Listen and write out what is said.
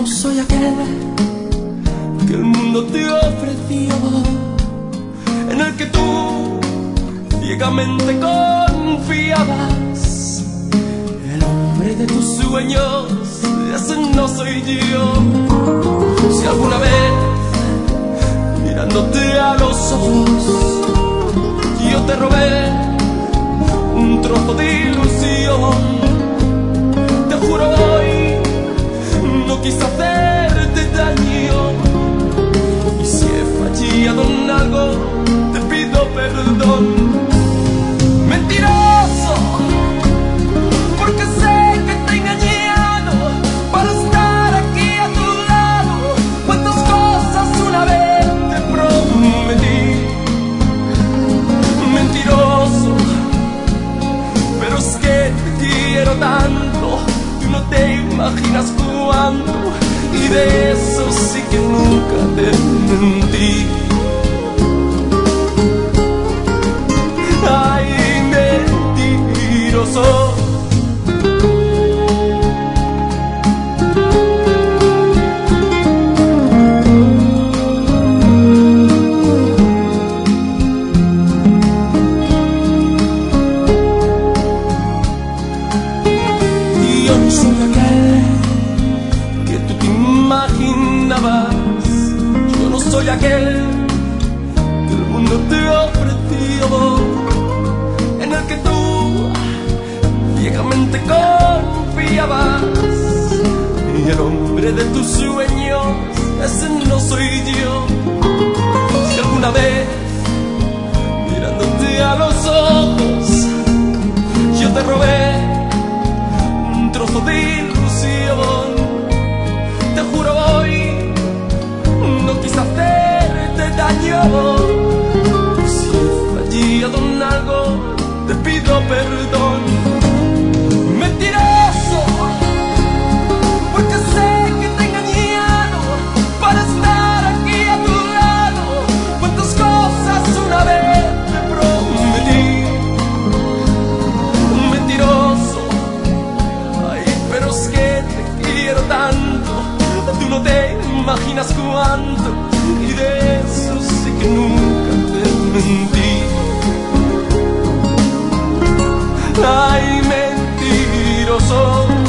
soy aquel que el mundo te ofreció, en el que tú ciegamente confiabas. El hombre de tus sueños, ese no soy yo. Si alguna vez, mirándote a los ojos, yo te robé un trozo de ilusión, te juro hoy no quise hacerte daño. Y si he fallado en algo, te pido perdón. Mentiroso, porque sé que te he engañado para estar aquí a tu lado. Cuántas cosas una vez te prometí. Mentiroso, pero es que te quiero tanto, tú no te imaginas cuánto, y de eso sí que nunca te mentí. Ay, mentiroso. Yo no soy aquel que tú te imaginabas, yo no soy aquel que el mundo te ofreció, en el que tú ciegamente confiabas. Y el hombre de tus sueños, ese no soy yo. Si alguna vez, mirándote a los ojos, yo te robé un trozo de ilusión, te juro hoy no quise hacerte daño. Si he fallado en algo, te pido perdón. Mentiroso, porque sé que te he engañado para estar aquí a tu lado. Cuántas cosas una vez te prometí. Mentiroso, ay, pero es que te quiero tanto, tú no te imaginas cuánto, y de eso sí que nunca te mentí. Ay, mentiroso.